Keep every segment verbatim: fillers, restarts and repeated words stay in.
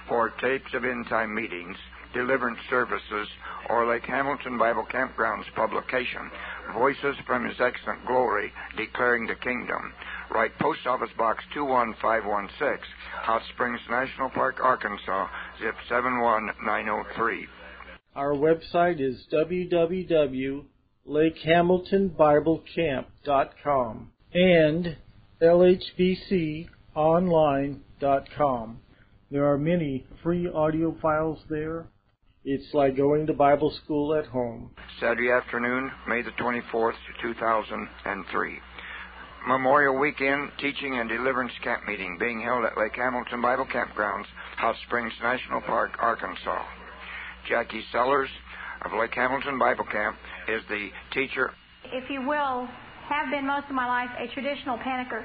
for tapes of end-time meetings, deliverance services, or Lake Hamilton Bible Campground's publication, Voices from His Excellent Glory, Declaring the Kingdom, write Post Office Box two one five one six, Hot Springs National Park, Arkansas, zip seven one nine zero three. Our website is w w w dot lake hamilton bible camp dot com and l h b c online dot com. There are many free audio files there. It's like going to Bible school at home. Saturday afternoon, May the twenty-fourth, two thousand three. Memorial Weekend Teaching and Deliverance Camp Meeting being held at Lake Hamilton Bible Campgrounds, Hot Springs National Park, Arkansas. Jackie Sellers of Lake Hamilton Bible Camp is the teacher. If you will, have been most of my life a traditional panicker.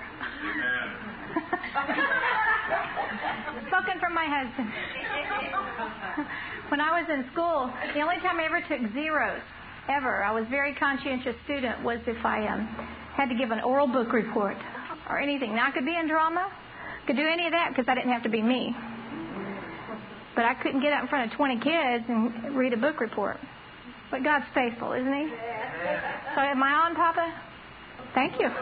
Spoken from my husband. When I was in school, the only time I ever took zeros, ever, I was a very conscientious student, was if I um, had to give an oral book report or anything. Now, I could be in drama, could do any of that because I didn't have to be me. But I couldn't get up in front of twenty kids and read a book report. But God's faithful, isn't He? So am I on, Papa? Thank you.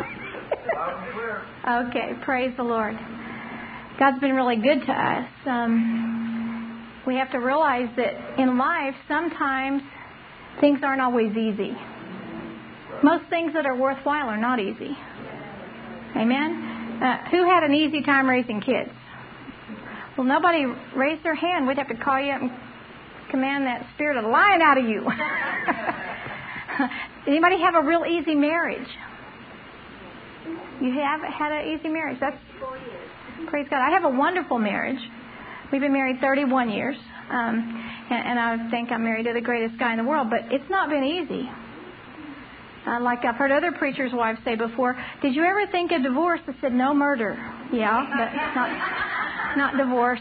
Okay, praise the Lord. God's been really good to us. Um, we have to realize that in life, sometimes things aren't always easy. Most things that are worthwhile are not easy. Amen? Uh, who had an easy time raising kids? Well, nobody raised their hand. We'd have to call you up and command that spirit of the lion out of you. Anybody have a real easy marriage? You have had an easy marriage? That's four years. Praise God. I have a wonderful marriage. We've been married thirty-one years. Um, and, and I think I'm married to the greatest guy in the world. But it's not been easy. Uh, like I've heard other preachers' wives say before, did you ever think of divorce? I said, no murder. Yeah, but not, not divorce.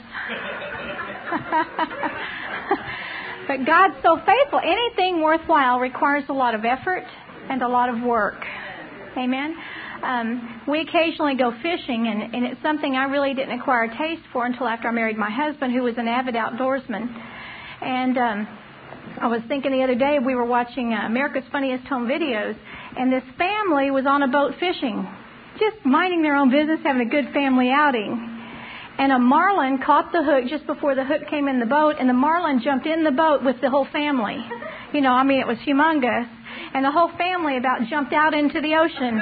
But God's so faithful. Anything worthwhile requires a lot of effort and a lot of work. Amen? Um, we occasionally go fishing, and, and it's something I really didn't acquire a taste for until after I married my husband, who was an avid outdoorsman. And um, I was thinking the other day, we were watching uh, America's Funniest Home Videos, and this family was on a boat fishing, just minding their own business, having a good family outing. And a marlin caught the hook just before the hook came in the boat, and the marlin jumped in the boat with the whole family. You know, I mean, it was humongous. And the whole family about jumped out into the ocean.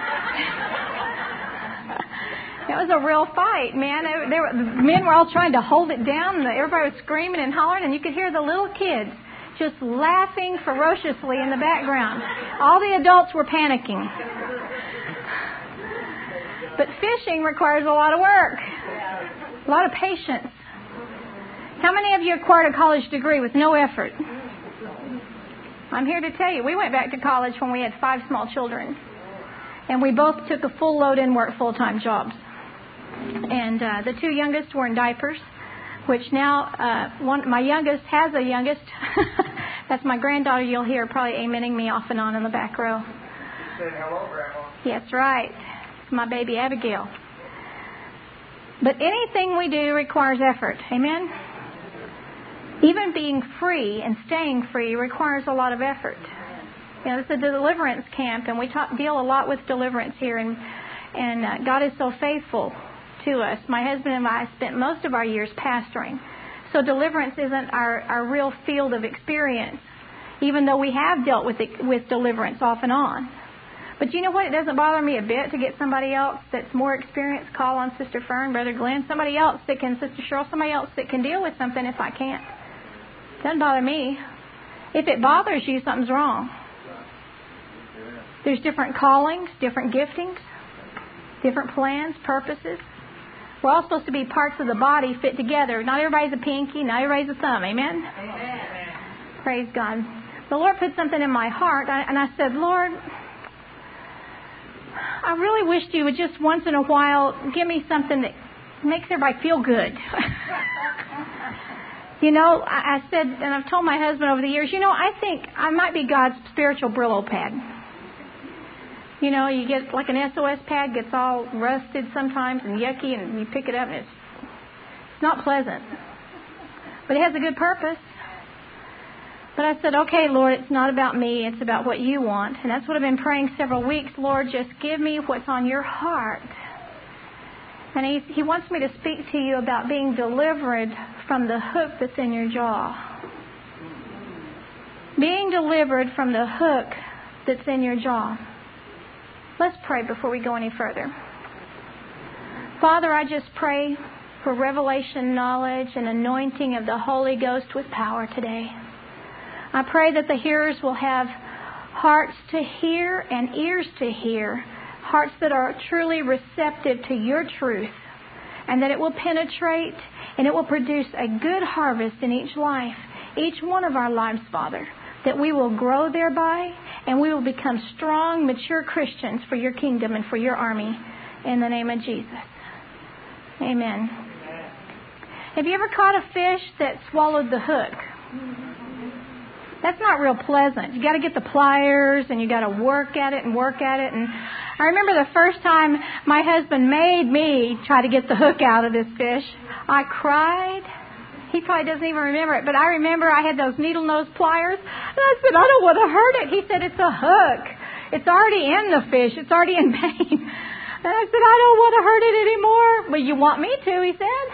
It was a real fight, man. They, they were, the men were all trying to hold it down. And everybody was screaming and hollering, and you could hear the little kids just laughing ferociously in the background. All the adults were panicking. But fishing requires a lot of work, a lot of patience. How many of you acquired a college degree with no effort? I'm here to tell you, we went back to college when we had five small children. And we both took a full load and worked full-time jobs. And uh, the two youngest were in diapers, which now, uh, one, my youngest has a youngest. That's my granddaughter. You'll hear probably amening me off and on in the back row. You said hello, Grandma. That's right. It's my baby Abigail. But anything we do requires effort. Amen? Even being free and staying free requires a lot of effort. You know, it's a deliverance camp, and we talk, deal a lot with deliverance here, and and uh, God is so faithful to us. My husband and I spent most of our years pastoring, so deliverance isn't our, our real field of experience, even though we have dealt with it, with deliverance off and on. But you know what? It doesn't bother me a bit to get somebody else that's more experienced, call on Sister Fern, Brother Glenn, somebody else that can, Sister Cheryl, somebody else that can deal with something if I can't. Doesn't bother me. If it bothers you, something's wrong. There's different callings, different giftings, different plans, purposes. We're all supposed to be parts of the body fit together. Not everybody's a pinky, not everybody's a thumb. Amen? Amen. Praise God. The Lord put something in my heart, and I said, Lord, I really wished you would just once in a while give me something that makes everybody feel good. You know, I said, and I've told my husband over the years, you know, I think I might be God's spiritual Brillo pad. You know, you get like an S O S pad, gets all rusted sometimes and yucky, and you pick it up and it's It's not pleasant. But it has a good purpose. But I said, okay, Lord, it's not about me. It's about what you want. And that's what I've been praying several weeks. Lord, just give me what's on your heart. And he, he wants me to speak to you about being delivered from the hook that's in your jaw. Being delivered from the hook that's in your jaw. Let's pray before we go any further. Father, I just pray for revelation knowledge and anointing of the Holy Ghost with power today. I pray that the hearers will have hearts to hear and ears to hear, hearts that are truly receptive to your truth, and that it will penetrate and it will produce a good harvest in each life, each one of our lives, Father, that we will grow thereby and we will become strong, mature Christians for your kingdom and for your army, in the name of Jesus. Amen. Have you ever caught a fish that swallowed the hook? That's not real pleasant. You got to get the pliers and you got to work at it and work at it. And I remember the first time my husband made me try to get the hook out of this fish. I cried. He probably doesn't even remember it, but I remember I had those needle nose pliers. And I said, I don't want to hurt it. He said, it's a hook. It's already in the fish. It's already in pain. And I said, I don't want to hurt it anymore. Well, you want me to, he said.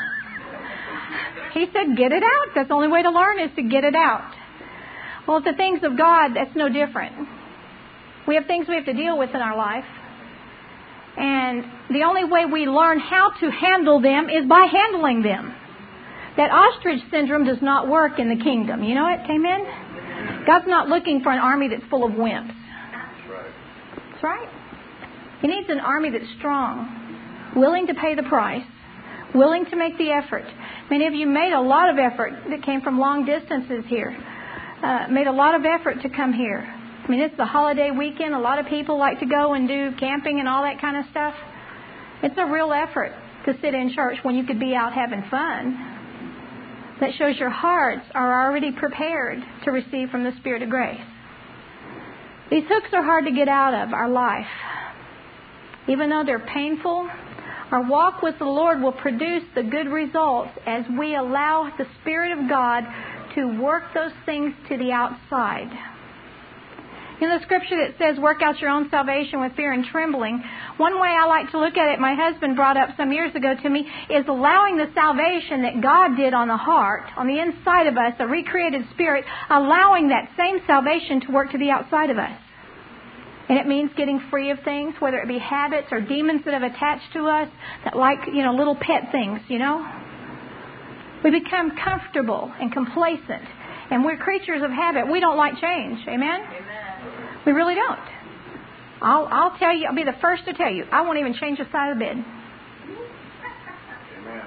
He said, get it out. That's the only way to learn is to get it out. Well, the things of God, that's no different. We have things we have to deal with in our life. And the only way we learn how to handle them is by handling them. That ostrich syndrome does not work in the kingdom. You know it? Amen? God's not looking for an army that's full of wimps. That's right. That's right. He needs an army that's strong, willing to pay the price, willing to make the effort. Many of you made a lot of effort that came from long distances here. Uh, made a lot of effort to come here. I mean, it's the holiday weekend. A lot of people like to go and do camping and all that kind of stuff. It's a real effort to sit in church when you could be out having fun. That shows your hearts are already prepared to receive from the Spirit of grace. These hooks are hard to get out of our life. Even though they're painful, our walk with the Lord will produce the good results as we allow the Spirit of God to work those things to the outside. In the scripture that says, work out your own salvation with fear and trembling, one way I like to look at it, my husband brought up some years ago to me, is allowing the salvation that God did on the heart, on the inside of us, a recreated spirit, allowing that same salvation to work to the outside of us. And it means getting free of things, whether it be habits or demons that have attached to us, that like, you know, little pet things, you know. We become comfortable and complacent. And we're creatures of habit. We don't like change. Amen? Amen. We really don't. I'll, I'll tell you, I'll be the first to tell you, I won't even change the side of the bed. Amen.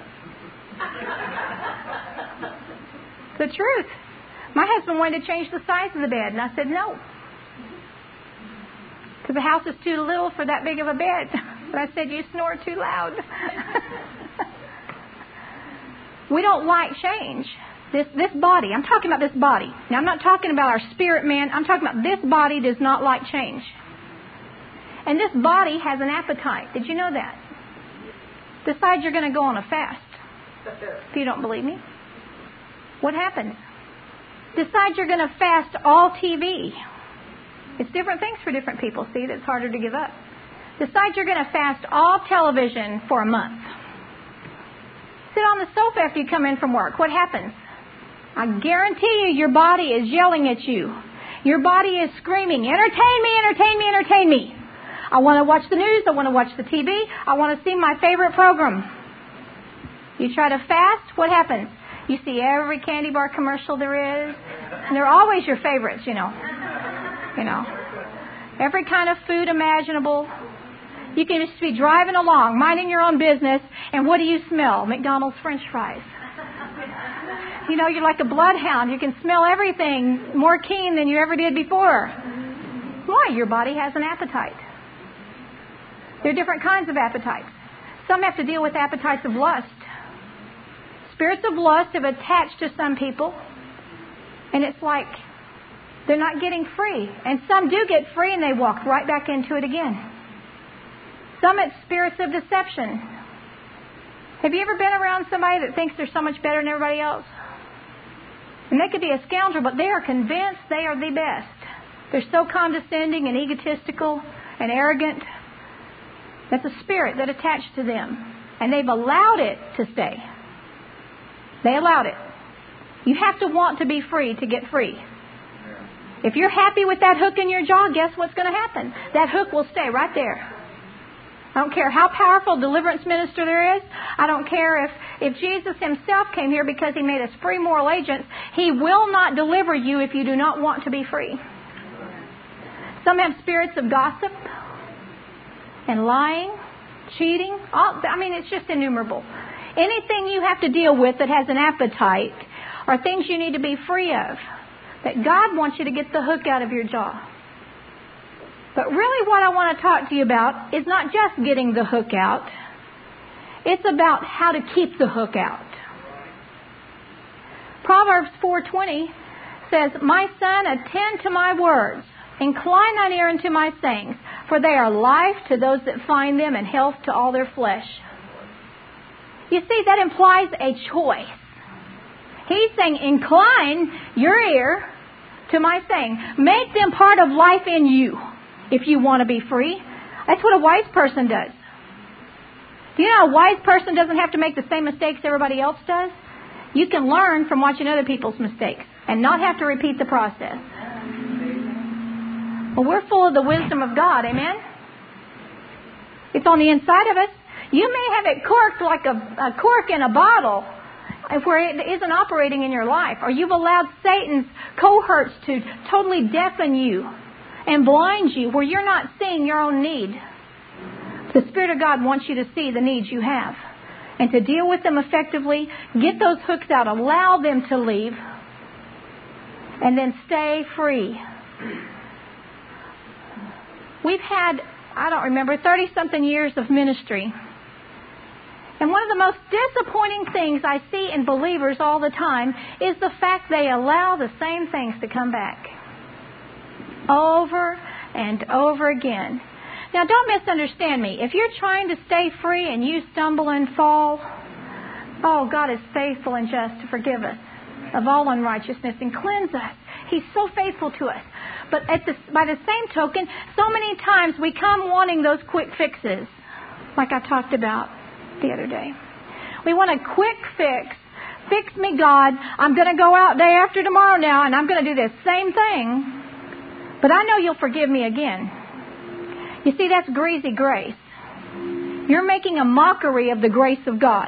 The truth. My husband wanted to change the size of the bed, and I said no. Because the house is too little for that big of a bed. But I said, you snore too loud. We don't like change. This this body, I'm talking about this body. Now, I'm not talking about our spirit man. I'm talking about this body does not like change. And this body has an appetite. Did you know that? Decide you're going to go on a fast. If you don't believe me. What happens? Decide you're going to fast all T V. It's different things for different people. See, that's harder to give up. Decide you're going to fast all television for a month. Sit on the sofa after you come in from work. What happens? I guarantee you your body is yelling at you. Your body is screaming, entertain me, entertain me, entertain me. I want to watch the news. I want to watch the T V. I want to see my favorite program. You try to fast, what happens? You see every candy bar commercial there is. And they're always your favorites, you know. You know. Every kind of food imaginable. You can just be driving along, minding your own business, and what do you smell? McDonald's French fries. You know, you're like a bloodhound. You can smell everything more keen than you ever did before. Why? Your body has an appetite. There are different kinds of appetites. Some have to deal with appetites of lust. Spirits of lust have attached to some people, and it's like they're not getting free. And some do get free, and they walk right back into it again. Some it's spirits of deception. Have you ever been around somebody that thinks they're so much better than everybody else? And they could be a scoundrel, but they are convinced they are the best. They're so condescending and egotistical and arrogant. That's a spirit that attached to them. And they've allowed it to stay. They allowed it. You have to want to be free to get free. If you're happy with that hook in your jaw, guess what's going to happen? That hook will stay right there. I don't care how powerful a deliverance minister there is. I don't care if, if Jesus himself came here because he made us free moral agents. He will not deliver you if you do not want to be free. Some have spirits of gossip and lying, cheating. All, I mean, it's just innumerable. Anything you have to deal with that has an appetite are things you need to be free of. That God wants you to get the hook out of your jaw. But really what I want to talk to you about is not just getting the hook out. It's about how to keep the hook out. Proverbs four twenty says, "My son, attend to my words. Incline thine ear unto my sayings. For they are life to those that find them and health to all their flesh." You see, that implies a choice. He's saying, incline your ear to my saying. Make them part of life in you if you want to be free. That's what a wise person does. Do you know a wise person doesn't have to make the same mistakes everybody else does? You can learn from watching other people's mistakes and not have to repeat the process. Well, we're full of the wisdom of God, amen? It's on the inside of us. You may have it corked like a, a cork in a bottle where it isn't operating in your life. Or you've allowed Satan's cohorts to totally deafen you and blind you where you're not seeing your own need. The Spirit of God wants you to see the needs you have and to deal with them effectively. Get those hooks out. Allow them to leave. And then stay free. We've had, I don't remember, thirty-something years of ministry. And one of the most disappointing things I see in believers all the time is the fact they allow the same things to come back. Over and over again. Now, don't misunderstand me. If you're trying to stay free and you stumble and fall, oh, God is faithful and just to forgive us of all unrighteousness and cleanse us. He's so faithful to us. But at the, by the same token, so many times we come wanting those quick fixes, like I talked about the other day. We want a quick fix. Fix me, God. I'm going to go out day after tomorrow now, and I'm going to do this same thing. But I know you'll forgive me again. You see, that's greasy grace. You're making a mockery of the grace of God.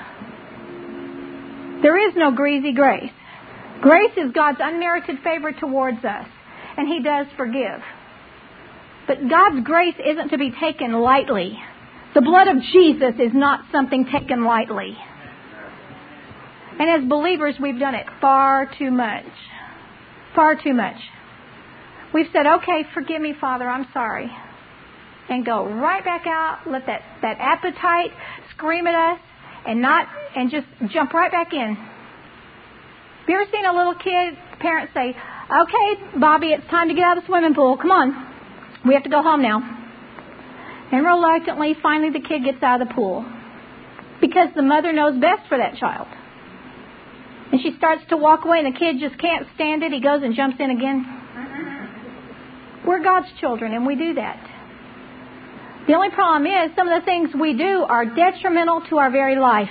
There is no greasy grace. Grace is God's unmerited favor towards us, and He does forgive. But God's grace isn't to be taken lightly. The blood of Jesus is not something taken lightly. And as believers, we've done it far too much. Far too much. We've said, okay, forgive me, Father, I'm sorry. And go right back out, let that, that appetite scream at us, and not and just jump right back in. Have you ever seen a little kid, parents say, okay, Bobby, it's time to get out of the swimming pool. Come on. We have to go home now. And reluctantly, finally, the kid gets out of the pool. Because the mother knows best for that child. And she starts to walk away, and the kid just can't stand it. He goes and jumps in again. We're God's children, and we do that. The only problem is some of the things we do are detrimental to our very life.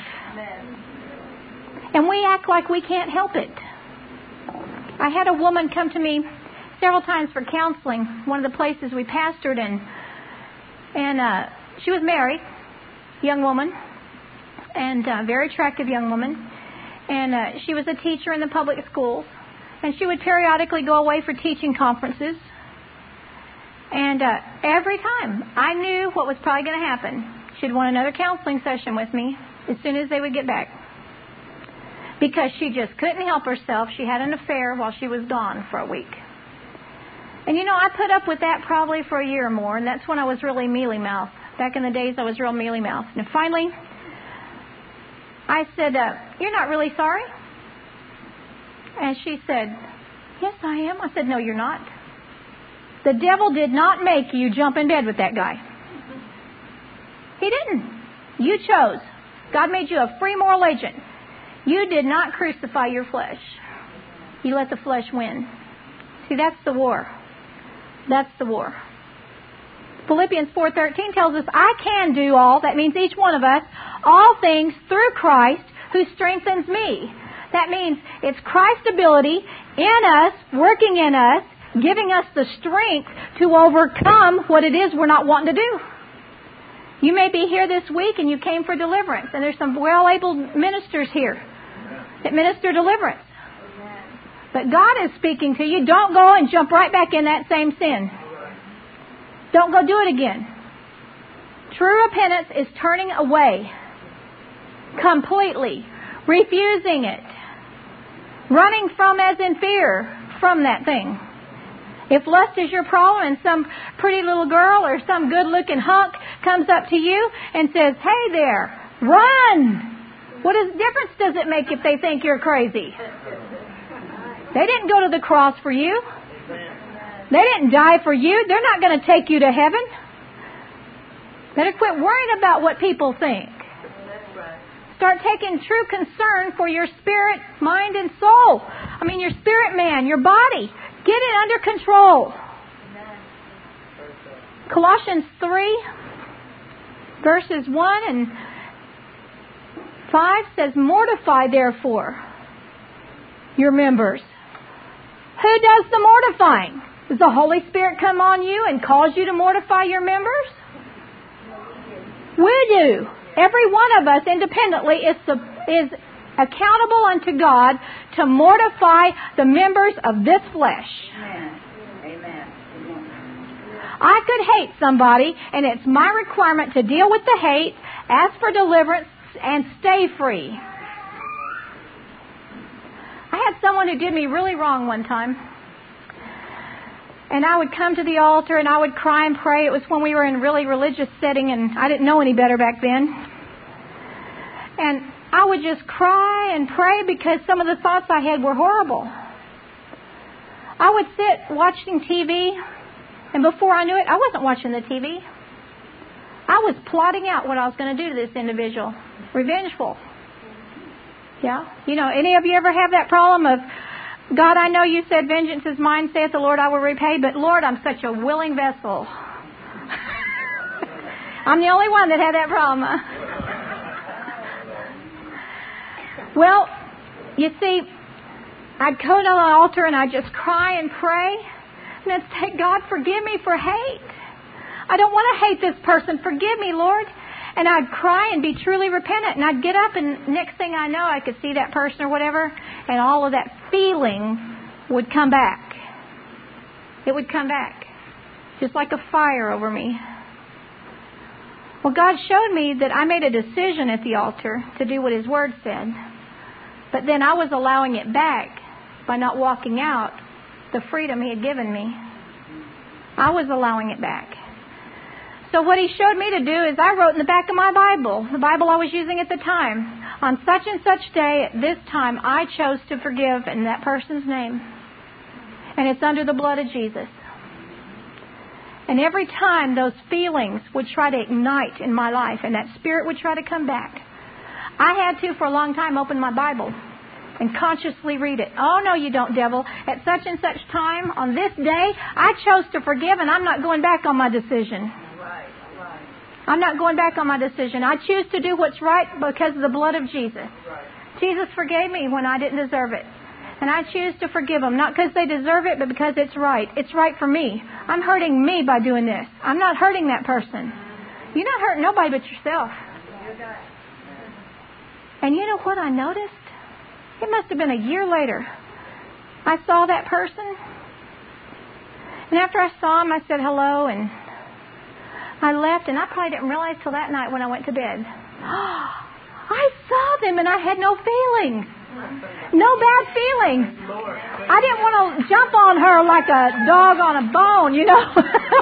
And we act like we can't help it. I had a woman come to me several times for counseling, one of the places we pastored in. And uh, she was married, young woman, and a very attractive young woman. And uh, she was a teacher in the public schools. And she would periodically go away for teaching conferences. And uh, every time I knew what was probably going to happen. She'd want another counseling session with me as soon as they would get back. Because she just couldn't help herself. She had an affair while she was gone for a week. And you know, I put up with that probably for a year or more. And that's when I was really mealy-mouthed. Back in the days I was real mealy-mouthed. And finally, I said, uh, you're not really sorry? And she said, yes, I am. I said, no, you're not. The devil did not make you jump in bed with that guy. He didn't. You chose. God made you a free moral agent. You did not crucify your flesh. You let the flesh win. See, that's the war. That's the war. Philippians four thirteen tells us, I can do all, that means each one of us, all things through Christ who strengthens me. That means it's Christ's ability in us, working in us, giving us the strength to overcome what it is we're not wanting to do. You may be here this week and you came for deliverance, and there's some well-able ministers here that minister deliverance. But God is speaking to you. Don't go and jump right back in that same sin. Don't go do it again. True repentance is turning away completely, refusing it, running from as in fear from that thing. If lust is your problem and some pretty little girl or some good-looking hunk comes up to you and says, hey there, run! What is, difference does it make if they think you're crazy? They didn't go to the cross for you. They didn't die for you. They're not going to take you to heaven. Better quit worrying about what people think. Start taking true concern for your spirit, mind, and soul. I mean, your spirit man, your body. Get it under control. Colossians three, verses one and five says, mortify therefore your members. Who does the mortifying? Does the Holy Spirit come on you and cause you to mortify your members? We do. Every one of us independently is, is accountable unto God to mortify the members of this flesh. Amen. Amen. I could hate somebody, and it's my requirement to deal with the hate, ask for deliverance, and stay free. I had someone who did me really wrong one time. And I would come to the altar and I would cry and pray. It was when we were in a really religious setting and I didn't know any better back then. And I would just cry and pray because some of the thoughts I had were horrible. I would sit watching T V, and before I knew it, I wasn't watching the T V. I was plotting out what I was going to do to this individual. Revengeful. Yeah? You know, any of you ever have that problem of, God, I know you said vengeance is mine, saith the Lord, I will repay, but Lord, I'm such a willing vessel. I'm the only one that had that problem. Well, you see, I'd go to the altar and I'd just cry and pray. And I'd say, God, forgive me for hate. I don't want to hate this person. Forgive me, Lord. And I'd cry and be truly repentant. And I'd get up and next thing I know, I could see that person or whatever. And all of that feeling would come back. It would come back. Just like a fire over me. Well, God showed me that I made a decision at the altar to do what His Word said. But then I was allowing it back by not walking out the freedom He had given me. I was allowing it back. So what He showed me to do is I wrote in the back of my Bible, the Bible I was using at the time, on such and such day, at this time, I chose to forgive in that person's name. And it's under the blood of Jesus. And every time those feelings would try to ignite in my life and that spirit would try to come back, I had to, for a long time, open my Bible and consciously read it. Oh, no, you don't, devil. At such and such time, on this day, I chose to forgive, and I'm not going back on my decision. Right, right. I'm not going back on my decision. I choose to do what's right because of the blood of Jesus. Right. Jesus forgave me when I didn't deserve it. And I choose to forgive them, not because they deserve it, but because it's right. It's right for me. I'm hurting me by doing this. I'm not hurting that person. You're not hurting nobody but yourself. And you know what I noticed? It must have been a year later. I saw that person. And after I saw him, I said hello, and I left, and I probably didn't realize till that night when I went to bed. I saw them, and I had no feelings. No bad feelings. I didn't want to jump on her like a dog on a bone, you know.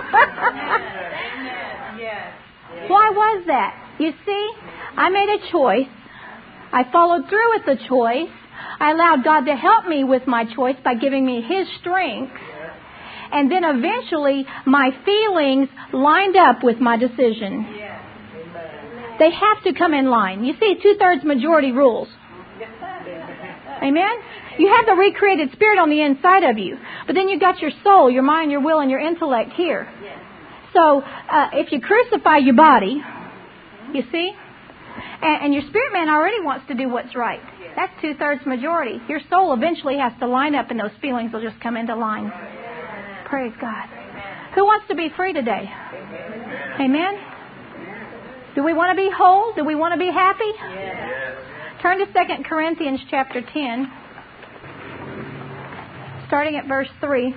Why was that? You see, I made a choice. I followed through with the choice. I allowed God to help me with my choice by giving me His strength. And then eventually my feelings lined up with my decision. They have to come in line. You see, two-thirds majority rules. Amen? You have the recreated spirit on the inside of you. But then you've got your soul, your mind, your will, and your intellect here. So uh, if you crucify your body, you see, and, and your spirit man already wants to do what's right. That's two-thirds majority. Your soul eventually has to line up and those feelings will just come into line. Praise God. Who wants to be free today? Amen? Do we want to be whole? Do we want to be happy? Yes. Turn to Second Corinthians chapter ten, starting at verse three.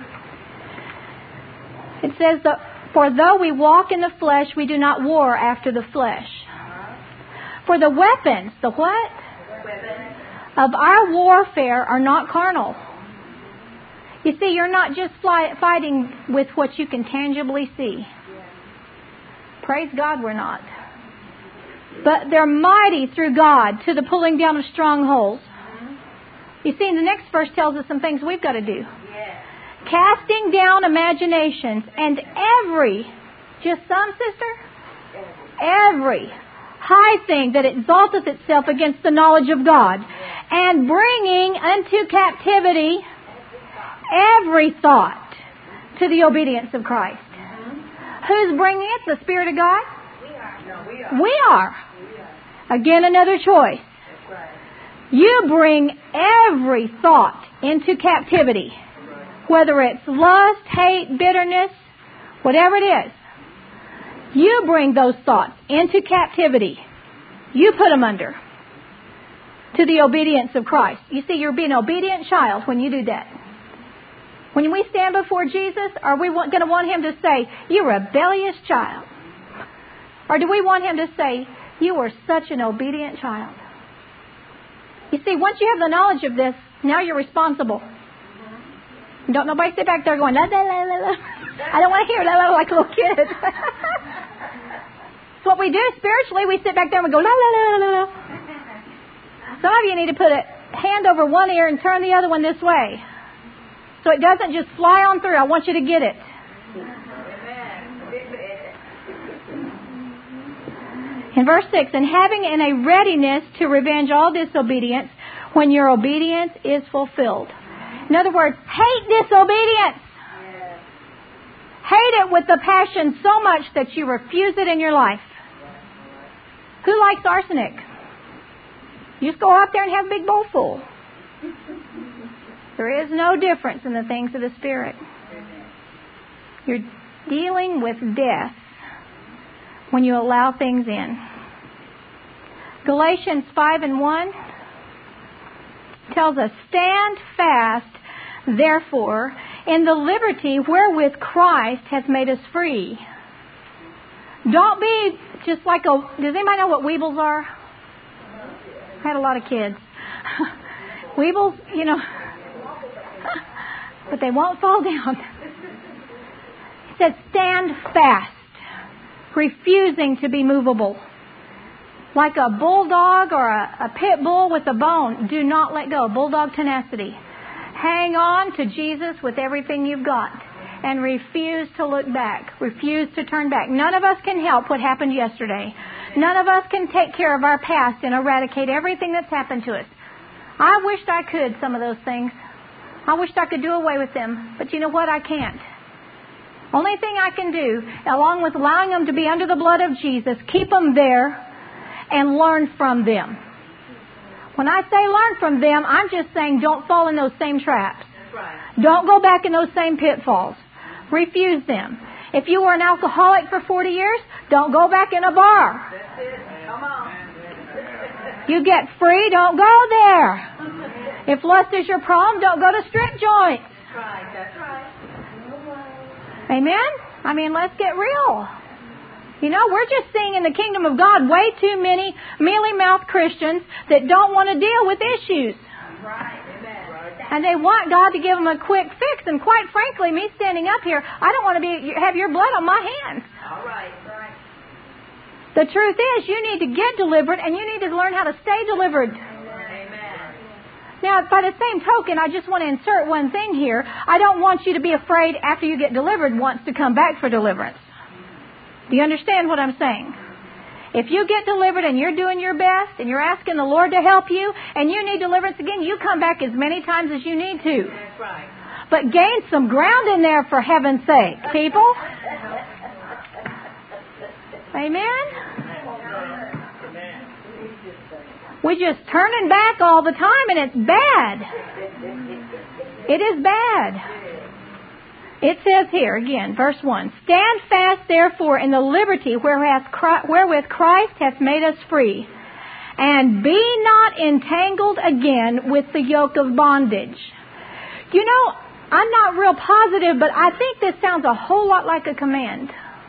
It says, that, "For though we walk in the flesh, we do not war after the flesh. For the weapons," the what? Weapons. "Of our warfare are not carnal." You see, you're not just fly, fighting with what you can tangibly see. Praise God, we're not. But they're mighty through God to the pulling down of strongholds. You see, the next verse tells us some things we've got to do. Casting down imaginations and every, just some, sister? Every high thing that exalteth itself against the knowledge of God, and bringing unto captivity every thought to the obedience of Christ. Who's bringing it? The Spirit of God? We are. Again, another choice. You bring every thought into captivity. Whether it's lust, hate, bitterness, whatever it is. You bring those thoughts into captivity. You put them under. To the obedience of Christ. You see, you're being an obedient child when you do that. When we stand before Jesus, are we going to want Him to say, "You rebellious child"? Or do we want Him to say, "You are such an obedient child"? You see, once you have the knowledge of this, now you're responsible. Don't nobody sit back there going, la, la, la, la, la. I don't want to hear la, la, la, like a little kid. It's what we do spiritually. We sit back there and we go, la, la, la, la, la. Some of you need to put a hand over one ear and turn the other one this way. So it doesn't just fly on through. I want you to get it. In verse six, "And having in a readiness to revenge all disobedience when your obedience is fulfilled." In other words, hate disobedience. Hate it with the passion so much that you refuse it in your life. Who likes arsenic? You just go out there and have a big bowl full. There is no difference in the things of the Spirit. You're dealing with death when you allow things in. Galatians five and one tells us, "Stand fast, therefore, in the liberty wherewith Christ hath made us free." Don't be just like a... Does anybody know what weebles are? I had a lot of kids. Weebles, you know... but they won't fall down. He said, stand fast, refusing to be movable. Like a bulldog or a, a pit bull with a bone, do not let go. Bulldog tenacity. Hang on to Jesus with everything you've got and refuse to look back. Refuse to turn back. None of us can help what happened yesterday. None of us can take care of our past and eradicate everything that's happened to us. I wished I could some of those things. I wished I could do away with them. But you know what? I can't. Only thing I can do, along with allowing them to be under the blood of Jesus, keep them there and learn from them. When I say learn from them, I'm just saying don't fall in those same traps. Don't go back in those same pitfalls. Refuse them. If you were an alcoholic for forty years, don't go back in a bar. Come on. You get free, don't go there. If lust is your problem, don't go to strip joints. That's right. That's right. Amen? I mean, let's get real. You know, we're just seeing in the kingdom of God way too many mealy-mouthed Christians that don't want to deal with issues. Right. And they want God to give them a quick fix. And quite frankly, me standing up here, I don't want to be have your blood on my hands. All right. Right. The truth is, you need to get delivered, and you need to learn how to stay delivered. Amen. Now, by the same token, I just want to insert one thing here. I don't want you to be afraid after you get delivered once to come back for deliverance. Do you understand what I'm saying? If you get delivered and you're doing your best and you're asking the Lord to help you and you need deliverance again, you come back as many times as you need to. That's right. But gain some ground in there for heaven's sake, people. Amen? We're just turning back all the time, and it's bad. It is bad. It says here, again, verse one, Stand fast, therefore, in the liberty wherewith Christ hath made us free, and be not entangled again with the yoke of bondage. You know, I'm not real positive, but I think this sounds a whole lot like a command.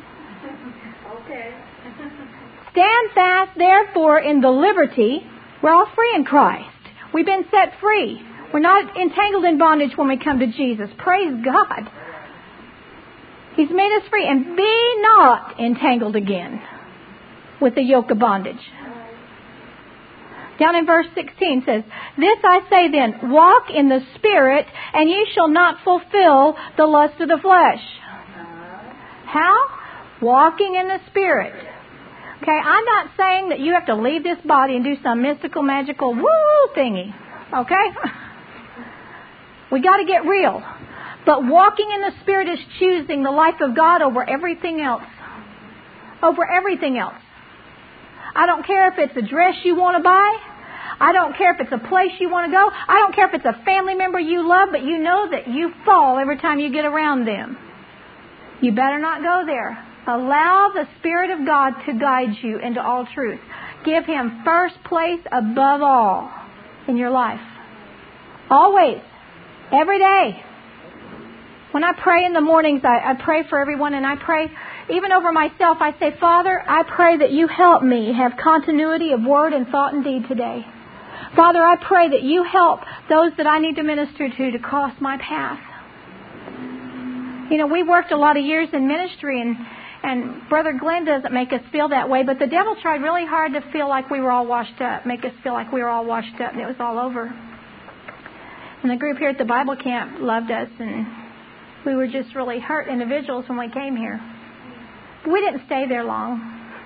Okay. Stand fast, therefore, in the liberty. We're all free in Christ. We've been set free. We're not entangled in bondage when we come to Jesus. Praise God. He's made us free. And be not entangled again with the yoke of bondage. Down in verse sixteen says, This I say then, walk in the Spirit, and ye shall not fulfill the lust of the flesh. How? Walking in the Spirit. Okay, I'm not saying that you have to leave this body and do some mystical, magical woo thingy. Okay? We got to get real. But walking in the Spirit is choosing the life of God over everything else. Over everything else. I don't care if it's a dress you want to buy. I don't care if it's a place you want to go. I don't care if it's a family member you love, but you know that you fall every time you get around them. You better not go there. Allow the Spirit of God to guide you into all truth. Give Him first place above all in your life. Always. Every day. When I pray in the mornings, I, I pray for everyone, and I pray even over myself. I say, Father, I pray that you help me have continuity of word and thought and deed today. Father, I pray that you help those that I need to minister to to cross my path. You know, we worked a lot of years in ministry, and And Brother Glenn doesn't make us feel that way, but the devil tried really hard to feel like we were all washed up, make us feel like we were all washed up and it was all over. And the group here at the Bible camp loved us, and we were just really hurt individuals when we came here. But we didn't stay there long.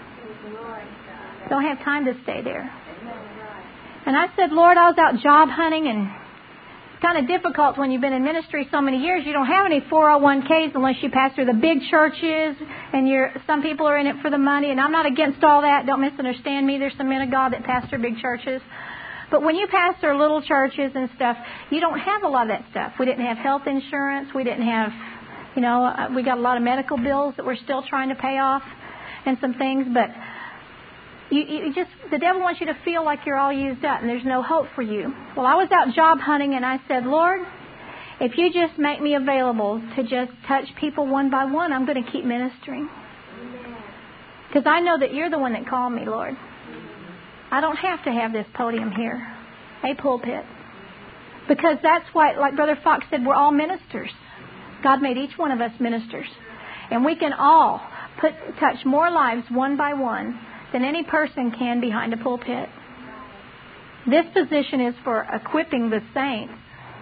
Don't have time to stay there. And I said, Lord, I was out job hunting, and kind of difficult when you've been in ministry so many years. You don't have any four oh one k's unless you pastor the big churches, and you're some people are in it for the money. And I'm not against all that. Don't misunderstand me. There's some men of God that pastor big churches. But when you pastor little churches and stuff, you don't have a lot of that stuff. We didn't have health insurance. We didn't have, you know, uh, we got a lot of medical bills that we're still trying to pay off and some things. But You, you just, the devil wants you to feel like you're all used up and there's no hope for you. Well, I was out job hunting, and I said, Lord, if you just make me available to just touch people one by one, I'm going to keep ministering. Because I know that you're the one that called me, Lord. I don't have to have this podium here, a pulpit. Because that's why, like Brother Fox said, we're all ministers. God made each one of us ministers. And we can all put touch more lives one by one than any person can behind a pulpit. This position is for equipping the saints,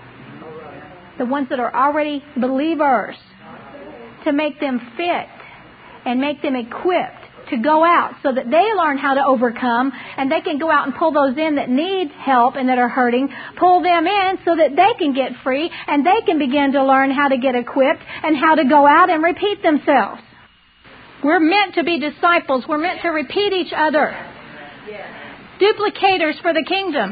the ones that are already believers, to make them fit and make them equipped to go out so that they learn how to overcome, and they can go out and pull those in that need help and that are hurting, pull them in so that they can get free and they can begin to learn how to get equipped and how to go out and repeat themselves. We're meant to be disciples. We're meant to repeat each other. Duplicators for the kingdom.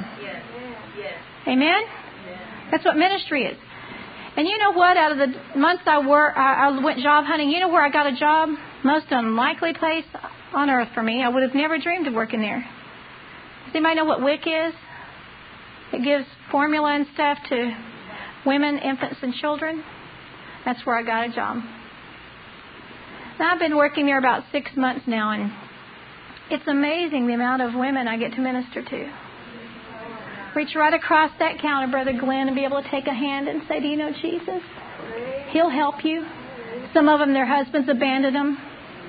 Amen? That's what ministry is. And you know what? Out of the months I worked, I went job hunting. You know where I got a job? Most unlikely place on earth for me. I would have never dreamed of working there. Does anybody know what W I C is? It gives formula and stuff to women, infants, and children. That's where I got a job. Now, I've been working there about six months now, and it's amazing the amount of women I get to minister to. Reach right across that counter, Brother Glenn, and be able to take a hand and say, do you know Jesus? He'll help you. Some of them, their husbands abandoned them.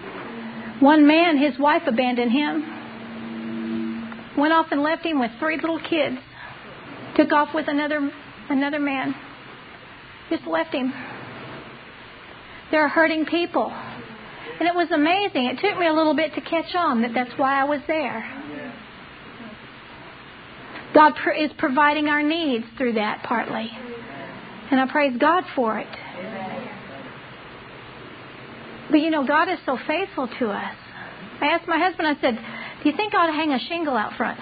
One man, his wife abandoned him. Went off and left him with three little kids. Took off with another another man. Just left him. They're hurting people. And it was amazing. It took me a little bit to catch on that that's why I was there. God is providing our needs through that partly. And I praise God for it. But you know, God is so faithful to us. I asked my husband, I said, do you think I ought to hang a shingle out front?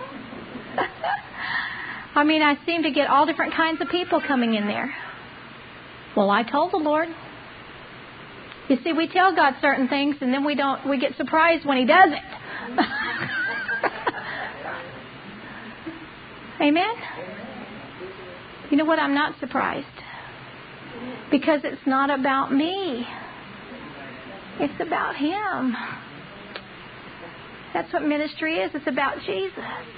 I mean, I seem to get all different kinds of people coming in there. Well, I told the Lord. You see, we tell God certain things and then we don't. We get surprised when He does it. Amen? You know what? I'm not surprised. Because it's not about me. It's about Him. That's what ministry is. It's about Jesus.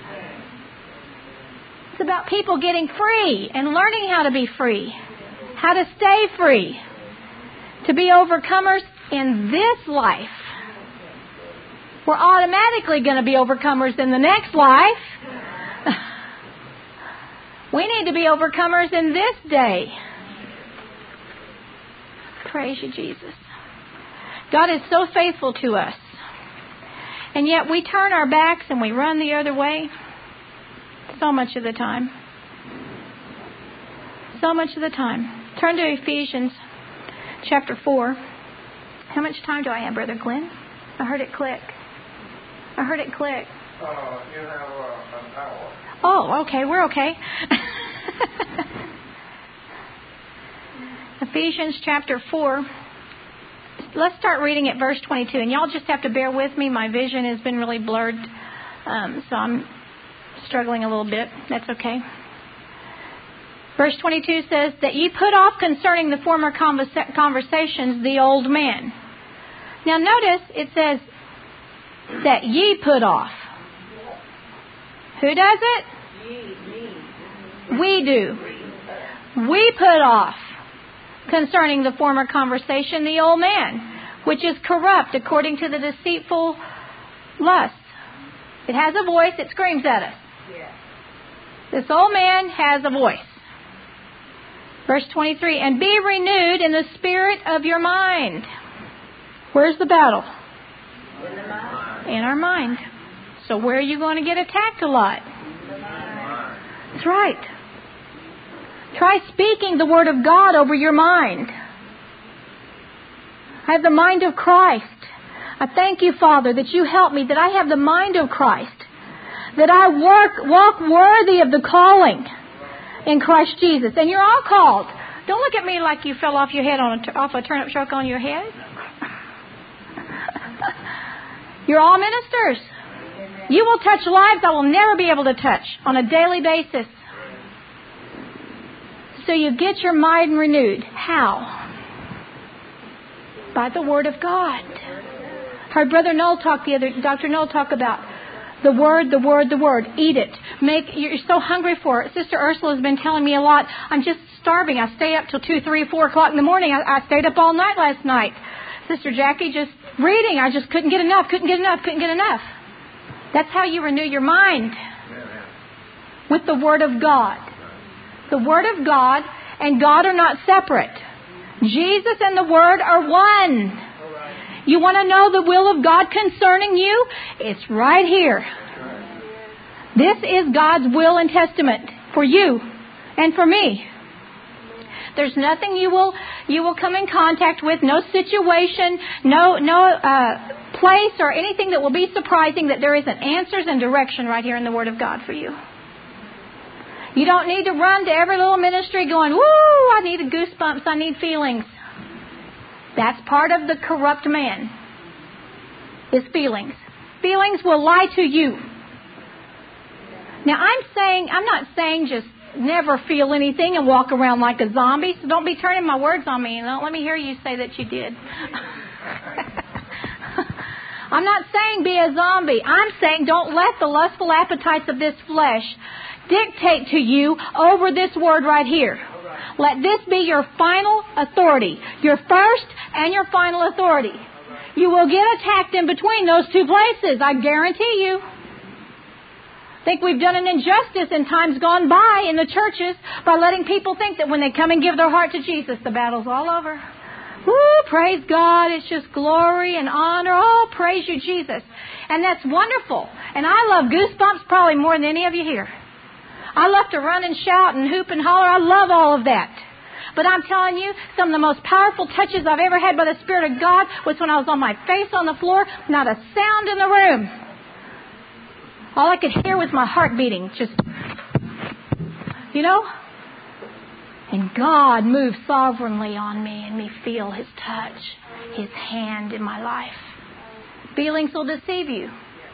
It's about people getting free and learning how to be free. How to stay free. To be overcomers in this life. We're automatically going to be overcomers in the next life. We need to be overcomers in this day. Praise you, Jesus. God is so faithful to us. And yet we turn our backs and we run the other way. So much of the time. So much of the time. Turn to Ephesians chapter four. How much time do I have, Brother Glenn? I heard it click. I heard it click. Uh, you have uh, an hour. Oh, okay. We're okay. Ephesians chapter four. Let's start reading at verse twenty-two. And y'all just have to bear with me. My vision has been really blurred. Um, so I'm struggling a little bit. That's okay. Verse twenty-two says, that ye put off concerning the former conversa- conversations the old man. Now notice it says that ye put off. Who does it? We do. We put off concerning the former conversation the old man, which is corrupt according to the deceitful lust. It has a voice, it screams at us. This old man has a voice. Verse twenty-three, and be renewed in the spirit of your mind. Where's the battle? In our mind. So where are you going to get attacked a lot? That's right. Try speaking the word of God over your mind. I have the mind of Christ. I thank you, Father, that you help me, that I have the mind of Christ. That I work, walk worthy of the calling in Christ Jesus. And you're all called. Don't look at me like you fell off your head on a, off a turnip truck on your head. You're all ministers. You will touch lives I will never be able to touch on a daily basis. So you get your mind renewed. How? By the Word of God. Heard Brother Noel talk the other, Doctor Noel talk about the Word, the Word, the Word. Eat it. Make. You're so hungry for it. Sister Ursula has been telling me a lot. I'm just starving. I stay up till two, three, four o'clock in the morning. I, I stayed up all night last night. Sister Jackie just reading. I just couldn't get enough. Couldn't get enough. Couldn't get enough. That's how you renew your mind. With the Word of God. The Word of God and God are not separate. Jesus and the Word are one. You want to know the will of God concerning you? It's right here. This is God's will and testament for you and for me. There's nothing you will you will come in contact with, no situation, no no uh, place or anything that will be surprising that there isn't answers and direction right here in the Word of God for you. You don't need to run to every little ministry going, woo, I need goosebumps, I need feelings. That's part of the corrupt man, is feelings. Feelings will lie to you. Now, I'm saying, I'm not saying just never feel anything and walk around like a zombie, so don't be turning my words on me and don't let me hear you say that you did. I'm not saying be a zombie. I'm saying don't let the lustful appetites of this flesh dictate to you over this word right here. Let this be your final authority, your first and your final authority. You will get attacked in between those two places, I guarantee you. I think we've done an injustice in times gone by in the churches by letting people think that when they come and give their heart to Jesus, the battle's all over. Woo, praise God. It's just glory and honor. Oh, praise you, Jesus. And that's wonderful. And I love goosebumps probably more than any of you here. I love to run and shout and hoop and holler. I love all of that. But I'm telling you, some of the most powerful touches I've ever had by the Spirit of God was when I was on my face on the floor, not a sound in the room. All I could hear was my heart beating. Just, you know? And God moved sovereignly on me and me feel His touch, His hand in my life. Feelings will deceive you.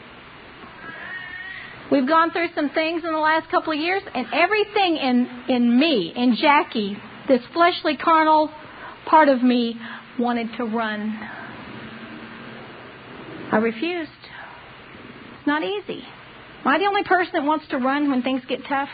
We've gone through some things in the last couple of years, and everything in, in me, in Jackie, this fleshly, carnal part of me wanted to run. I refused. It's not easy. Am I the only person that wants to run when things get tough?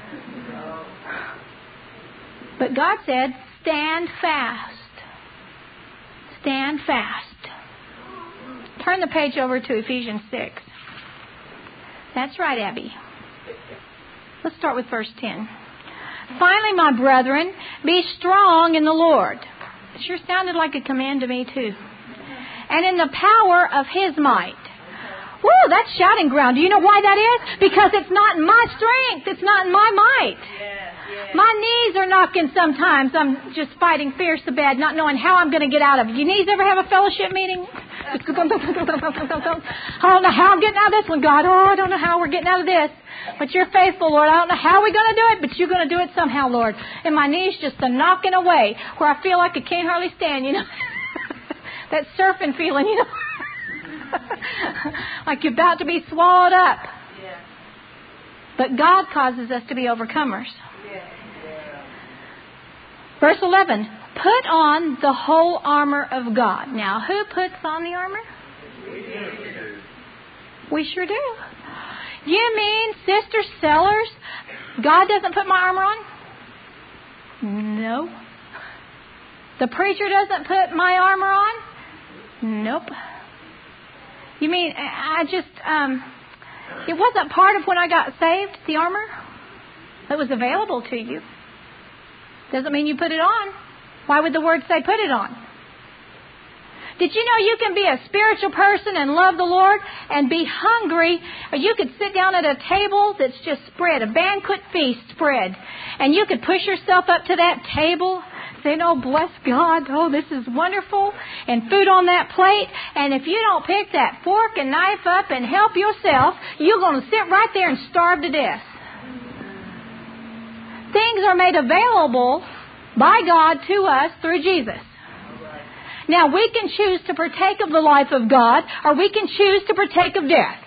But God said, stand fast. Stand fast. Turn the page over to Ephesians six. That's right, Abby. Let's start with verse ten. Finally, my brethren, be strong in the Lord. It sure sounded like a command to me, too. And in the power of His might. Woo, that's shouting ground. Do you know why that is? Because it's not in my strength. It's not in my might. My knees are knocking sometimes. I'm just fighting fear so bad, not knowing how I'm going to get out of it. Your knees ever have a fellowship meeting? I don't know how I'm getting out of this one, God. Oh, I don't know how we're getting out of this. But You're faithful, Lord. I don't know how we're going to do it, but You're going to do it somehow, Lord. And my knees just are knocking away where I feel like I can't hardly stand, you know. That surfing feeling, you know. Like you're about to be swallowed up. But God causes us to be overcomers. Verse eleven, put on the whole armor of God. Now, who puts on the armor? We do. We sure do. You mean, Sister Sellers, God doesn't put my armor on? No. The preacher doesn't put my armor on? Nope. You mean, I just, um, it wasn't part of when I got saved, the armor? It was available to you. Doesn't mean you put it on. Why would the word say put it on? Did you know you can be a spiritual person and love the Lord and be hungry, or you could sit down at a table that's just spread, a banquet feast spread, and you could push yourself up to that table saying, oh, bless God, oh, this is wonderful, and food on that plate, and if you don't pick that fork and knife up and help yourself, you're going to sit right there and starve to death. Things are made available by God to us through Jesus. Now, we can choose to partake of the life of God, or we can choose to partake of death.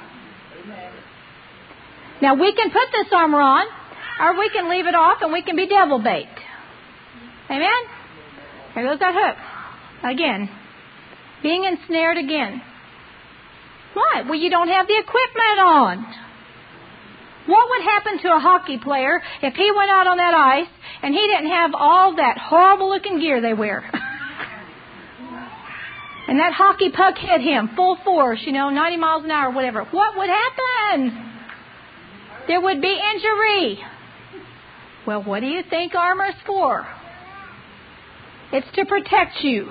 Now, we can put this armor on, or we can leave it off and we can be devil bait. Amen? There goes that hook. Again. Being ensnared again. Why? Well, you don't have the equipment on. What would happen to a hockey player if he went out on that ice and he didn't have all that horrible looking gear they wear? And that hockey puck hit him full force, you know, ninety miles an hour, whatever. What would happen? There would be injury. Well, what do you think armor's for? It's to protect you.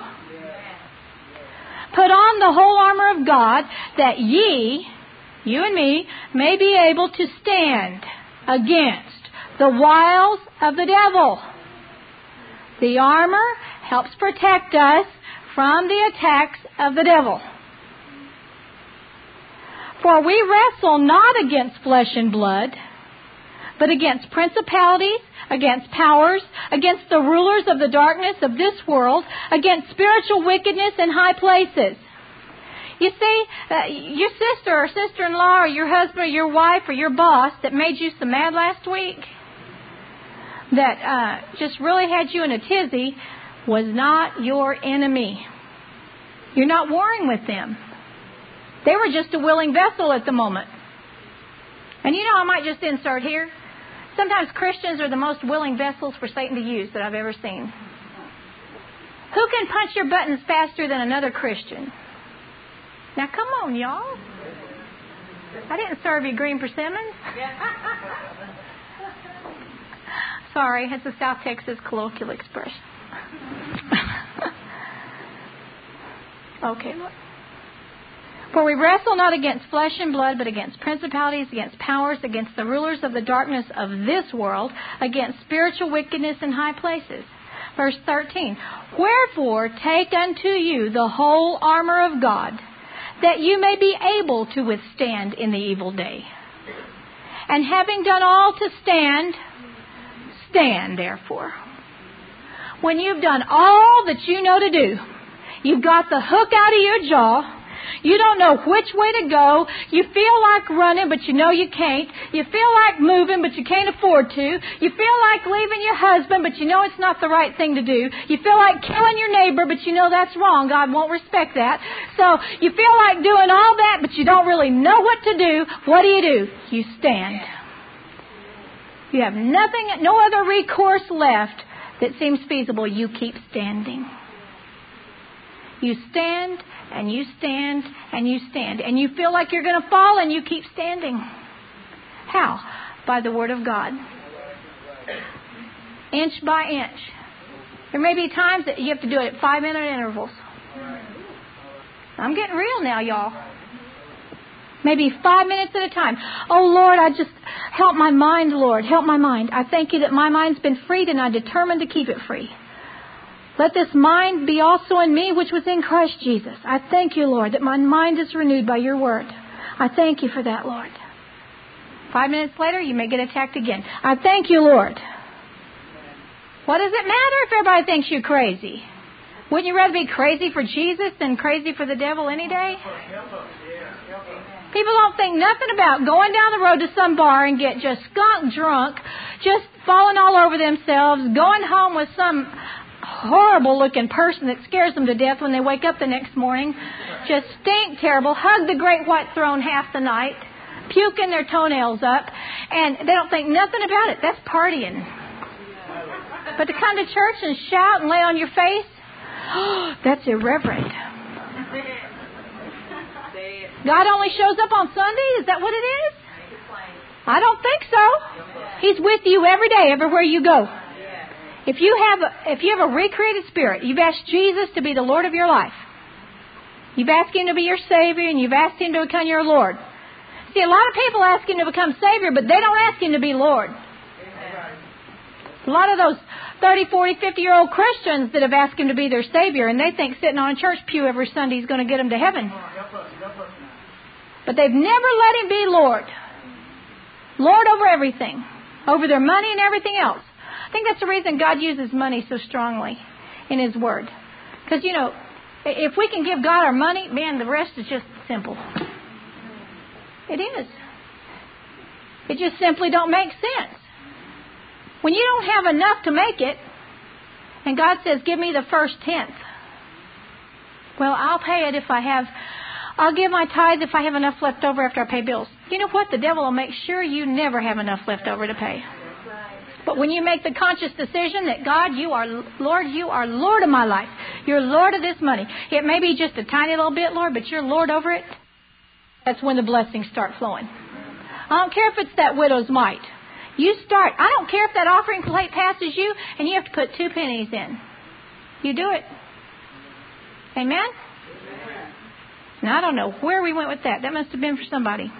Put on the whole armor of God, that ye, you and me, may be able to stand against the wiles of the devil. The armor helps protect us from the attacks of the devil. For we wrestle not against flesh and blood, but against principalities, against powers, against the rulers of the darkness of this world, against spiritual wickedness in high places. You see, uh, your sister or sister-in-law or your husband or your wife or your boss that made you so mad last week, that uh, just really had you in a tizzy, was not your enemy. You're not warring with them. They were just a willing vessel at the moment. And you know, I might just insert here, sometimes Christians are the most willing vessels for Satan to use that I've ever seen. Who can punch your buttons faster than another Christian? Now, come on, y'all. I didn't serve you green persimmons. Sorry, it's a South Texas colloquial expression. Okay, Lord. For we wrestle not against flesh and blood, but against principalities, against powers, against the rulers of the darkness of this world, against spiritual wickedness in high places. Verse thirteen. Wherefore take unto you the whole armor of God, that you may be able to withstand in the evil day. And having done all to stand, stand therefore. When you've done all that you know to do, you've got the hook out of your jaw, you don't know which way to go, you feel like running but you know you can't, you feel like moving but you can't afford to, you feel like leaving your husband but you know it's not the right thing to do, you feel like killing your neighbor but you know that's wrong, God won't respect that, so you feel like doing all that but you don't really know what to do. What do you do? You stand. You have nothing, no other recourse left that seems feasible. You keep standing. You stand and you stand and you stand. And you feel like you're going to fall and you keep standing. How? By the Word of God. Inch by inch. There may be times that you have to do it at five minute intervals. I'm getting real now, y'all. Maybe five minutes at a time. Oh, Lord, I just help my mind, Lord. Help my mind. I thank you that my mind's been freed and I'm determined to keep it free. Let this mind be also in me, which was in Christ Jesus. I thank you, Lord, that my mind is renewed by your word. I thank you for that, Lord. Five minutes later, you may get attacked again. I thank you, Lord. What does it matter if everybody thinks you're crazy? Wouldn't you rather be crazy for Jesus than crazy for the devil any day? People don't think nothing about going down the road to some bar and get just skunk drunk, just falling all over themselves, going home with some horrible looking person that scares them to death when they wake up the next morning, just stink terrible, hug the great white throne half the night, puking their toenails up, and they don't think nothing about it. That's partying. But to come to church and shout and lay on your face, oh, that's irreverent. God only shows up on Sunday? Is that what it is? I don't think so. He's with you every day, everywhere you go. If you have a, if you have a recreated spirit, you've asked Jesus to be the Lord of your life. You've asked Him to be your Savior, and you've asked Him to become your Lord. See, a lot of people ask Him to become Savior, but they don't ask Him to be Lord. A lot of those thirty, forty, fifty-year-old Christians that have asked Him to be their Savior, and they think sitting on a church pew every Sunday is going to get them to heaven. But they've never let Him be Lord. Lord over everything. Over their money and everything else. I think that's the reason God uses money so strongly in His Word. Because, you know, if we can give God our money, man, the rest is just simple. It is. It just simply don't make sense. When you don't have enough to make it, and God says, give me the first tenth. Well, I'll pay it if I have... I'll give my tithe if I have enough left over after I pay bills. You know what? The devil will make sure you never have enough left over to pay. But when you make the conscious decision that God, you are Lord, you are Lord of my life. You're Lord of this money. It may be just a tiny little bit, Lord, but you're Lord over it. That's when the blessings start flowing. I don't care if it's that widow's mite. You start. I don't care if that offering plate passes you and you have to put two pennies in. You do it. Amen? Now, I don't know where we went with that. That must have been for somebody.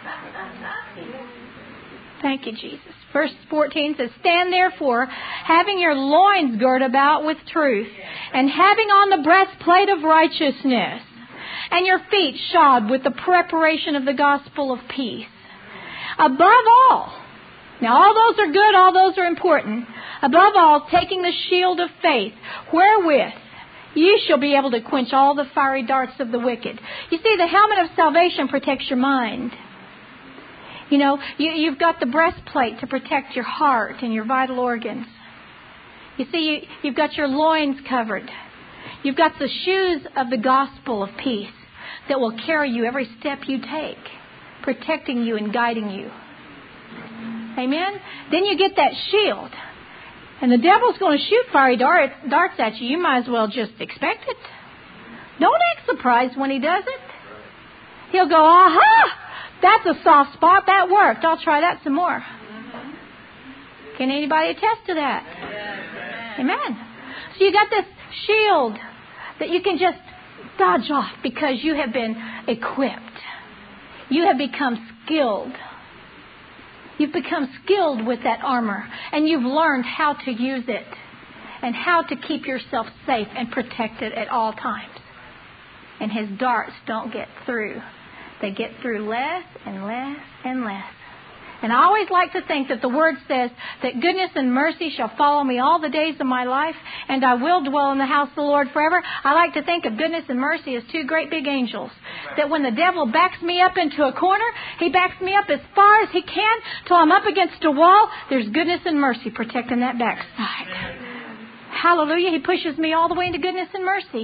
Thank you, Jesus. Verse fourteen says, stand therefore, having your loins girt about with truth, and having on the breastplate of righteousness, and your feet shod with the preparation of the gospel of peace. Above all, now all those are good, all those are important. Above all, taking the shield of faith, wherewith you shall be able to quench all the fiery darts of the wicked. You see, the helmet of salvation protects your mind. You know, you, you've got the breastplate to protect your heart and your vital organs. You see, you, you've got your loins covered. You've got the shoes of the gospel of peace that will carry you every step you take, protecting you and guiding you. Amen? Then you get that shield. And the devil's going to shoot fiery darts, darts at you. You might as well just expect it. Don't act surprised when he does it. He'll go, aha! That's a soft spot. That worked. I'll try that some more. Can anybody attest to that? Amen. So you got this shield that you can just dodge off because you have been equipped. You have become skilled. You've become skilled with that armor, and you've learned how to use it and how to keep yourself safe and protected at all times. And his darts don't get through. They get through less and less and less. And I always like to think that the Word says that goodness and mercy shall follow me all the days of my life, and I will dwell in the house of the Lord forever. I like to think of goodness and mercy as two great big angels. That when the devil backs me up into a corner, he backs me up as far as he can till I'm up against a wall. There's goodness and mercy protecting that backside. Hallelujah. He pushes me all the way into goodness and mercy.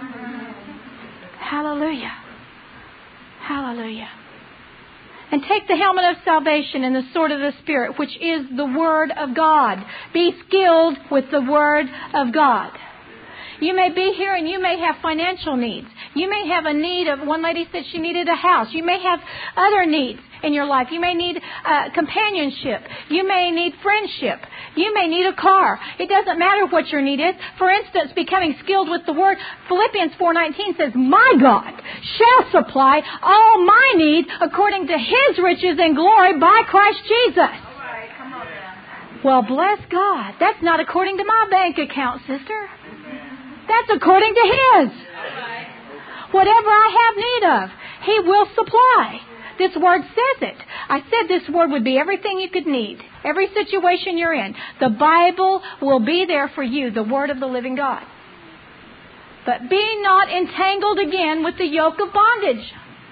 Hallelujah. Hallelujah. And take the helmet of salvation and the sword of the Spirit, which is the Word of God. Be skilled with the Word of God. You may be here and you may have financial needs. You may have a need of, one lady said she needed a house. You may have other needs in your life. You may need uh, companionship. You may need friendship. You may need a car. It doesn't matter what your need is. For instance, becoming skilled with the Word, Philippians four nineteen says, my God shall supply all my needs according to His riches and glory by Christ Jesus. All right, come on now. Well, bless God. That's not according to my bank account, sister. That's according to His. Whatever I have need of, He will supply. This Word says it. I said this Word would be everything you could need. Every situation you're in. The Bible will be there for you, the Word of the living God. But be not entangled again with the yoke of bondage.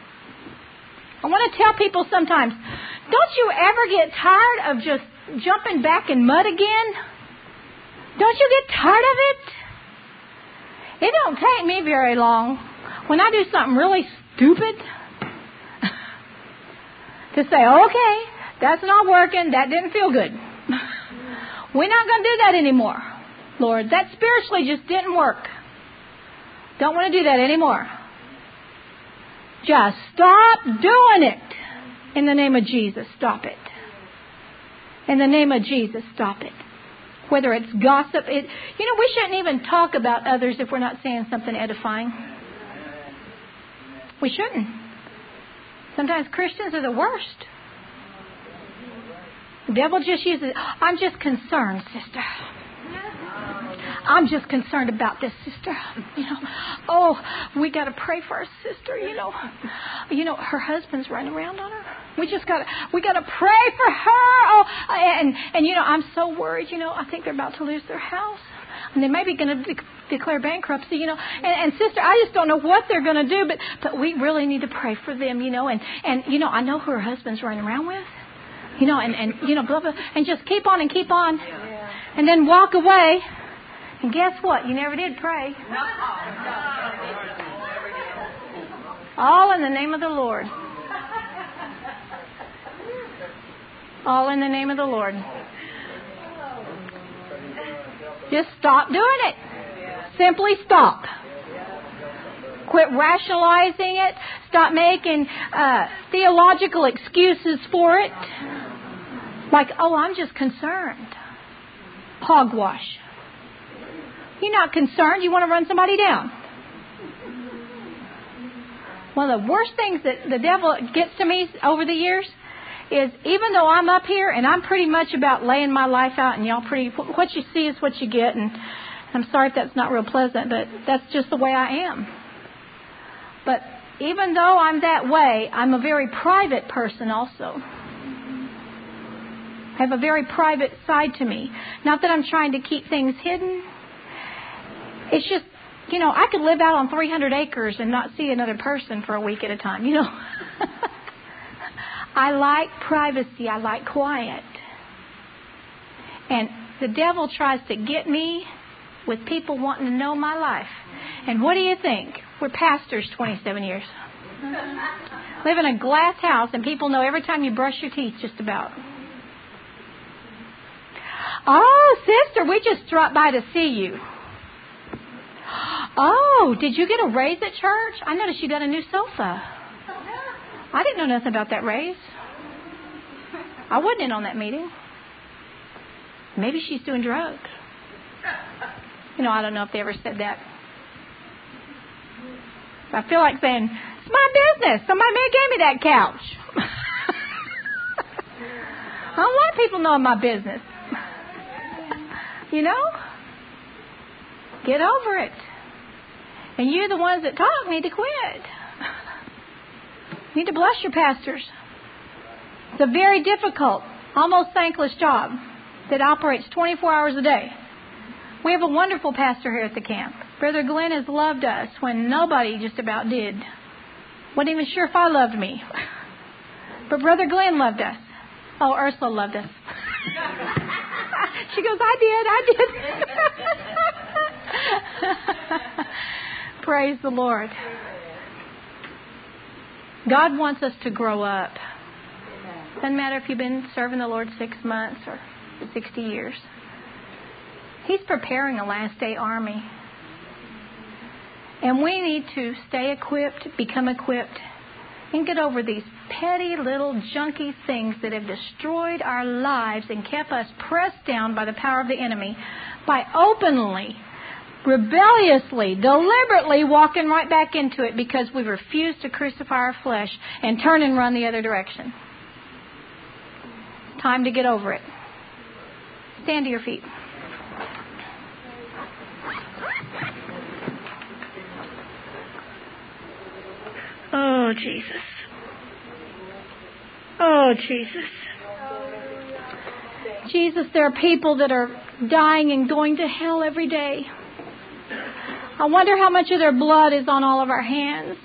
I want to tell people sometimes, don't you ever get tired of just jumping back in mud again? Don't you get tired of it? It don't take me very long when I do something really stupid to say, okay, that's not working. That didn't feel good. We're not going to do that anymore. Lord, that spiritually just didn't work. Don't want to do that anymore. Just stop doing it. In the name of Jesus, stop it. In the name of Jesus, stop it. Whether it's gossip, it, you know, we shouldn't even talk about others if we're not saying something edifying. We shouldn't. Sometimes Christians are the worst. The devil just uses, I'm just concerned, sister. I'm just concerned about this sister. You know, oh, we got to pray for our sister. You know, you know, her husband's running around on her. We just got to, we got to pray for her. Oh, and and you know, I'm so worried. You know, I think they're about to lose their house, and they may be going to de- declare bankruptcy. You know, and, and sister, I just don't know what they're going to do, but but we really need to pray for them. You know, and and you know, I know who her husband's running around with. You know, and and you know, blah blah, and just keep on and keep on, and then walk away. And guess what? You never did pray. All in the name of the Lord. All in the name of the Lord. Just stop doing it. Simply stop. Quit rationalizing it. Stop making uh, theological excuses for it. Like, oh, I'm just concerned. Hogwash. You're not concerned. You want to run somebody down. One of the worst things that the devil gets to me over the years is even though I'm up here and I'm pretty much about laying my life out and y'all pretty, what you see is what you get. And I'm sorry if that's not real pleasant, but that's just the way I am. But even though I'm that way, I'm a very private person also. I have a very private side to me. Not that I'm trying to keep things hidden. It's just, you know, I could live out on three hundred acres and not see another person for a week at a time, you know. I like privacy. I like quiet. And the devil tries to get me with people wanting to know my life. And what do you think? We're pastors twenty-seven years. Live in a glass house and people know every time you brush your teeth just about. Oh, sister, we just dropped by to see you. Oh, did you get a raise at church? I noticed you got a new sofa. I didn't know nothing about that raise. I wasn't in on that meeting. Maybe she's doing drugs. You know, I don't know if they ever said that. I feel like saying, it's my business. Somebody may gave me that couch. I don't want people knowing my business. You know? Get over it. And you, the ones that talk, need to quit. You need to bless your pastors. It's a very difficult, almost thankless job that operates twenty-four hours a day. We have a wonderful pastor here at the camp. Brother Glenn has loved us when nobody just about did. Wasn't even sure if I loved me. But Brother Glenn loved us. Oh, Ursula loved us. She goes, I did, I did. Praise the Lord. God wants us to grow up. Doesn't matter if you've been serving the Lord six months or sixty years. He's preparing a last day army. And we need to stay equipped, become equipped, and get over these petty little junky things that have destroyed our lives and kept us pressed down by the power of the enemy by openly, rebelliously, deliberately walking right back into it because we refuse to crucify our flesh and turn and run the other direction. Time to get over it. Stand to your feet. Oh, Jesus. Oh, Jesus. Jesus, there are people that are dying and going to hell every day. I wonder how much of their blood is on all of our hands.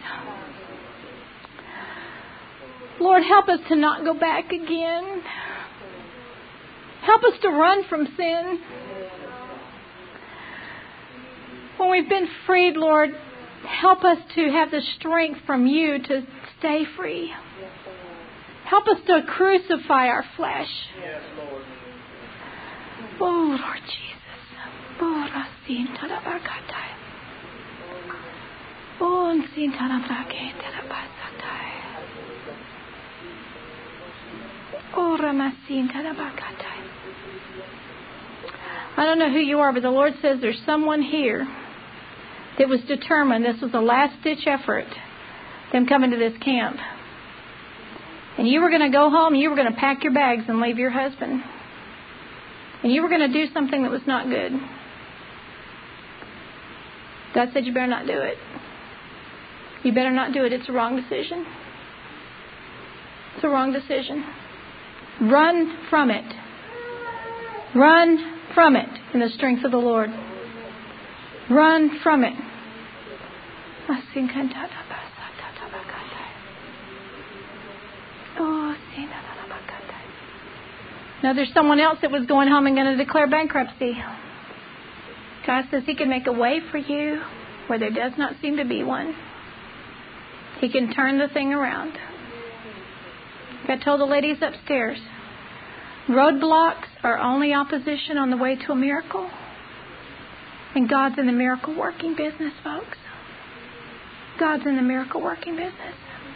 Lord, help us to not go back again. Help us to run from sin. When we've been freed, Lord, help us to have the strength from you to stay free. Help us to crucify our flesh. Yes, Lord. Oh, Lord Jesus. I don't know who you are, but the Lord says there's someone here that was determined this was a last-ditch effort, them coming to this camp. And you were going to go home, you were going to pack your bags and leave your husband. And you were going to do something that was not good. God said you better not do it. You better not do it. It's a wrong decision. It's a wrong decision. Run from it. Run from it in the strength of the Lord. Run from it. Now there's someone else that was going home and going to declare bankruptcy. God says He can make a way for you where there does not seem to be one. He can turn the thing around. I told the ladies upstairs, roadblocks are only opposition on the way to a miracle. And God's in the miracle working business, folks. God's in the miracle working business.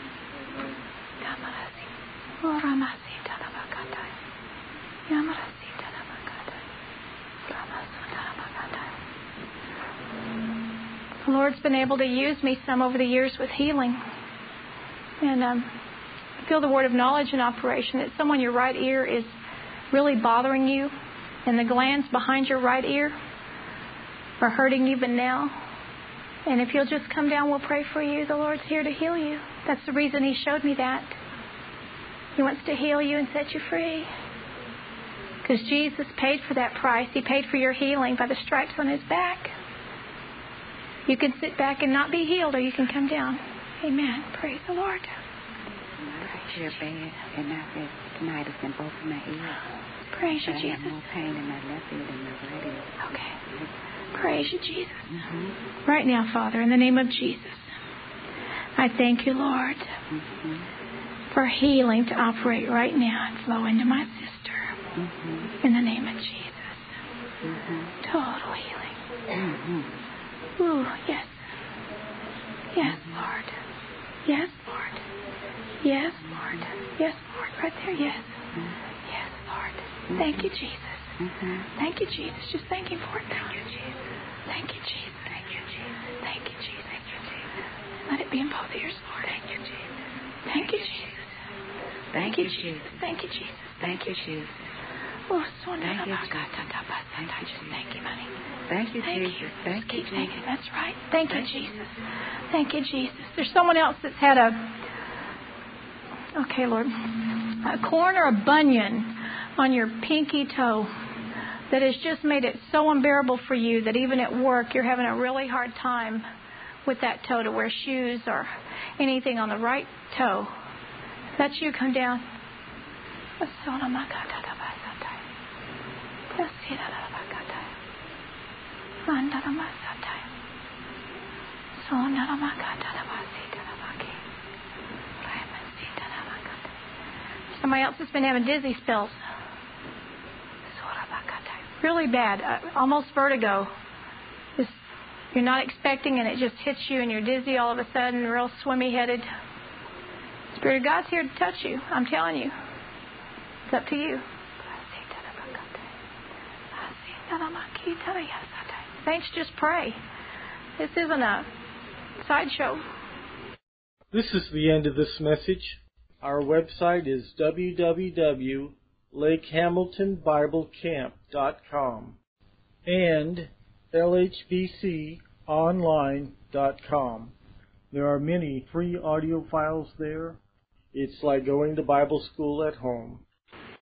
The Lord's been able to use me some over the years with healing. And um, I feel the word of knowledge in operation that someone in your right ear is really bothering you, and the glands behind your right ear are hurting even now. And if you'll just come down, we'll pray for you. The Lord's here to heal you. That's the reason He showed me that. He wants to heal you and set you free. Because Jesus paid for that price. He paid for your healing by the stripes on His back. You can sit back and not be healed, or you can come down. Amen. Praise the Lord. I hear bad, and I said tonight it's in both of my ears. Praise you, I Jesus. have more pain in my left ear than my right ear. Okay. Praise you, Jesus. Mm-hmm. Right now, Father, in the name of Jesus, I thank you, Lord, Mm-hmm. for healing to operate right now and flow into my sister. Mm-hmm. In the name of Jesus. Mm-hmm. Total healing. Mm-hmm. Ooh, yes. Yes, Lord. Yes, Lord. Yes, Lord. Yes, Lord. Right there, yes. Yes, Lord. Thank you, Jesus. Mm-hmm. Thank you, Jesus. Just thank Him for it. Thank you, Jesus. Thank you, Jesus. Thank you, Jesus. Thank you, Jesus. Thank you, Jesus. Let it be in both ears, Lord. Thank you, Jesus. Thank you, Jesus. Thank you, Jesus. Thank you, Jesus. Thank you, Jesus. Oh, so Thank you, I just thank you, honey. Thank you, Thank Jesus. you. Thank you, Keep thanking. Jesus. That's right. Thank you, Thank you. Jesus. Thank you, Jesus. There's someone else that's had a, okay, Lord, a corn or a bunion on your pinky toe that has just made it so unbearable for you that even at work you're having a really hard time with that toe to wear shoes or anything on the right toe. If that's you, come down. Somebody else has been having dizzy spells. Really bad, uh, almost vertigo. Just, you're not expecting and it just hits you and you're dizzy all of a sudden, real swimmy headed. Spirit of God's here to touch you. I'm telling you. It's up to you. Saints, just pray. This isn't a sideshow. This is the end of this message. Our website is w w w dot lake hamilton bible camp dot com and l h b c online dot com. There are many free audio files there. It's like going to Bible school at home.